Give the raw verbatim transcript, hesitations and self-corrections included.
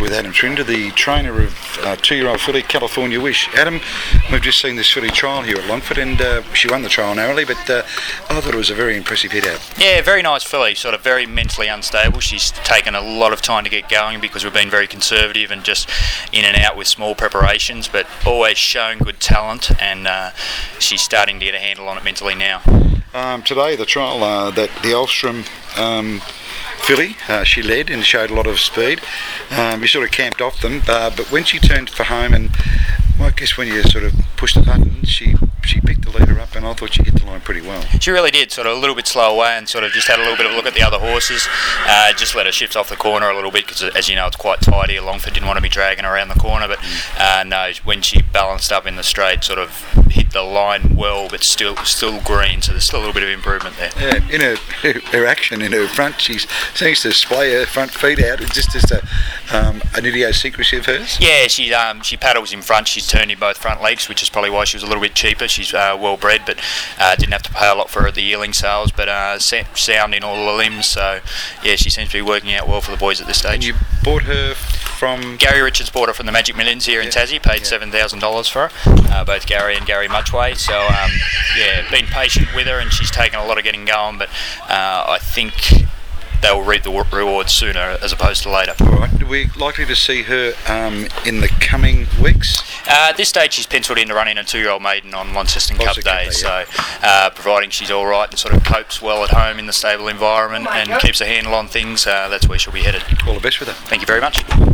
with Adam Trinder, the trainer of uh, two-year-old filly California Wish. Adam, we've just seen this filly trial here at Longford, and uh, she won the trial narrowly, but uh, I thought it was a very impressive hit out. Yeah, very nice filly, sort of very mentally unstable. She's taken a lot of time to get going because we've been very conservative and just in and out with small preparations, but always shown good talent, and uh, she's starting to get a handle on it mentally now. Um, today, the trial uh, that the Ulstrom um, filly, uh, she led and showed a lot of speed. Um, we sort of camped off them, uh, but when she turned for home, and well, I guess when you sort of pushed the button, she she picked the leader up, and I thought she hit the line pretty well. She really did, sort of a little bit slow away, and sort of just had a little bit of a look at the other horses. Uh, just let her shift off the corner a little bit because, as you know, it's quite tidy. Longford didn't want to be dragging around the corner, but uh, no, when she balanced up in the straight, sort of hit the line well, but still still green. So there's still a little bit of improvement there. Yeah, in her, her, her action in her front, she seems to display her front feet out. It's just as a um, an idiosyncrasy of hers. Yeah, she um, she paddles in front. She's turned in both front legs, which is probably why she was a little bit cheaper. She's uh, well bred, but uh, didn't have to pay a lot for the yearling sales, but uh, sound in all the limbs. So yeah, she seems to be working out well for the boys at this stage. And you bought her from Gary Richards, bought her from the Magic Millions here in yeah. Tassie. Paid yeah. seven thousand dollars for her. Uh, both Gary and Gary Muchway. So um, yeah, been patient with her, and she's taken a lot of getting going. But uh, I think they'll reap the rewards sooner as opposed to later. All right. Are we likely to see her um, in the coming weeks? Uh, at this stage, she's penciled in to run in a two-year-old maiden on Launceston Cup Launceston Day. Cup Day, So, uh, providing she's all right and sort of copes well at home in the stable environment and keeps a handle on things, uh, that's where she'll be headed. All the best with her. Thank you very much.